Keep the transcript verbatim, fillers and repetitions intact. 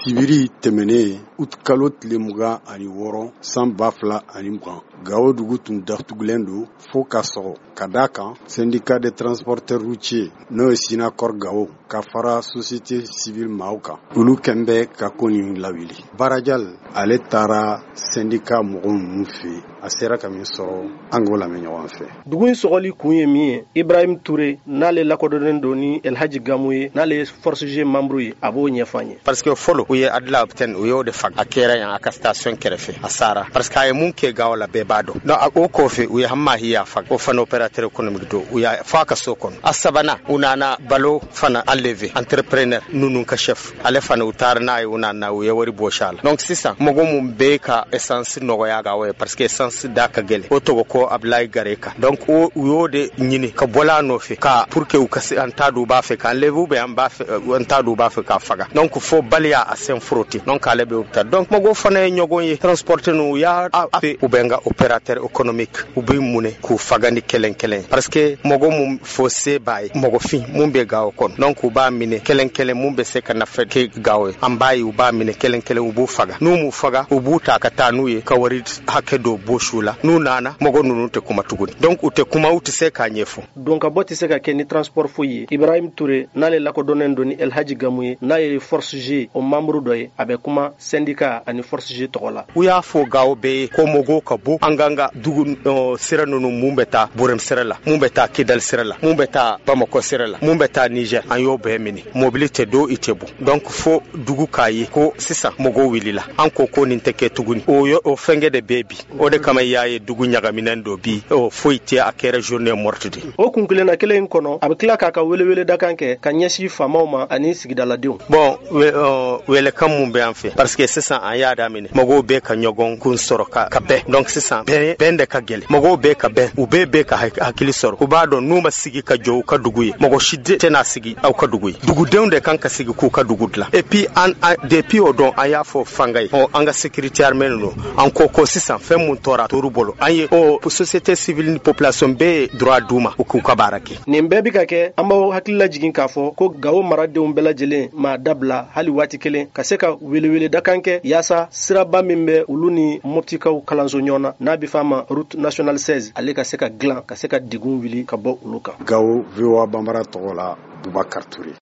sibiri tɛmɛnen ut kalo tile mugan ani wɔɔrɔ san ba fila ani mugan Gao dugu tun datugulen don fo ka sɔgɔ ka da kan syndicat des transporteurs routiers n'o ye Sinacor Gao ka fara société civile maaw kan olu kɛn bɛ ka ko nin lawuli Barajal ale taara syndicat mɔgɔw ninnu fɛ a sera ka min sɔrɔ an k'o lamɛn ɲɔgɔn fɛ. Dugu in sɔgɔli kun ye min ye Ibrahim Touré n'ale lakodɔnnen don ni El Hadji Gamou ye n'ale ye Force G membre ye a b'o ɲɛfɔ an ye. Parce que fɔlɔ u ye Adila Opten u y'o de faga a kɛra yan a ka station kɛrɛfɛ a sara parce que a ye mun kɛ Gao la bɛɛ b'a dɔn. Donc o kɔfɛ u ye Hamahi y'a faga o fana opérateur économique do u y'a fɔ a ka so kɔnɔ a sabanan u nana balo fana enlevé entrepreneur ninnu ka chef ale fana u taara n'a ye u nana u ye wari bɔsi a la donc sisan mɔgɔ mun bɛ ka essence nɔgɔya Gao ye parce que essence da ka gɛlɛn o tɔgɔ ko Ablaye Gareka donc o u y'o de ɲini ka bɔla a nɔfɛ ka pour que u ka se an t'a dɔn u b'a fɛ k'an enlevé ou bien an b'a fɛ an t'a dɔn u b'a fɛ k'a faga donc fo baliya a sen frotter donc ale bɛ u ta donc mɔgɔw fana ye ɲɔgɔn ye transporter nu u y'a fɛ u bɛ n ka opérateur économique u bɛ mun k'u faga ni kelen kelen parce que mɔgɔ mun fo se b'a ye mɔgɔ fin mun bɛ Gao kɔnɔ donc u b'a minɛ kelen kelen mun bɛ se ka nafa kɛ Gao ye an b'a ye u b'a minɛ kelen kelen u b'u faga n'u m'u faga u b'u ta ka taa n'u ye ka wari hakɛ dɔ bɔsi la n'u nana mɔgɔ ninnu tɛ kuma tuguni donc u tɛ kuma u tɛ se k'a ɲɛfɔ. donc ka bɔ tɛ se ka kɛ ni transport foyi ye Ibrahim Touré n'ale lakodɔnnen don ni El Hadji Gamou ye n'a ye Force G o membre dɔ ye a bɛ kuma syndicat ani Force G tɔgɔ la. u y'a fɔ Gao bɛɛ ye ko mɔgɔw ka bɔ an kan ka dugu uh, sira ninnu mun bɛ taa Borem sira la mun bɛ taa Kidal sira la mun bɛ taa Bamako sira la mun bɛ taa Niger an y'o bɛɛ minɛ mobili tɛ don i tɛ bɔ donc fo dugu k'a ye ko sisan mɔgɔw wulila an ko ko nin tɛ kɛ tuguni o ye o fɛnkɛ de bɛ bi o de kama y'a ye dugu ɲagaminen dɔ bi o foyi tɛ a kɛra journée morte de. o kun kelenna kelen in kɔnɔ a bɛ tila k'a ka welewele da kan kɛ ka ɲɛsin faamaw ma ani sigidaladenw. bon welekan mun bɛ an fɛ parce que sisan an y'a daminɛ mɔgɔw bɛ ka ɲɔgɔn kun sɔrɔ ka ka bɛn donc sisan bɛn bɛn de ka gɛlɛn mɔgɔw bɛ ka bɛn u bɛɛ bɛ ka hakili sɔrɔ u b'a dɔn n'u ma sigi ka jɔ u ka dugu ye mɔgɔ si tɛna sigi aw ka dugu ye dugudenw de kan ka sigi k'u ka dugu dilan et puis an depuis o dɔn an y'a fɔ fanga ye ɔ an ka sécurité armée ninnu an ko ko sisan fɛn mun tora t'olu bolo an ye o société civile ni population bɛɛ ye droit d'u ma u k'u ka baara kɛ. nin bɛɛ bi ka kɛ an b'aw hakili lajigin k'a fɔ ko Gao maradenw bɛɛ lajɛlen ma dabila hali waati kelen ka se ka welewele da kan kɛ yaasa siraba min bɛ olu ni moptikaw kalanso ɲɔgɔn na n'a bɛ f'a ma route nationale seize ale ka se ka dilan ka se ka degun wuli ka bɔ olu kan. Gao V O A banbara tɔgɔ la Boubacar Touré.